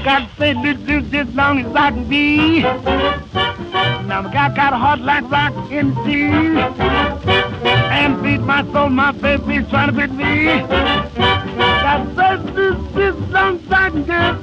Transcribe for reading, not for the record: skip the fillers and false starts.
got to say this long as I can be. Now my guy got a heart like rock in the sea. And feed my soul, my faith, he's trying to beat me. Got to say this long as I can get.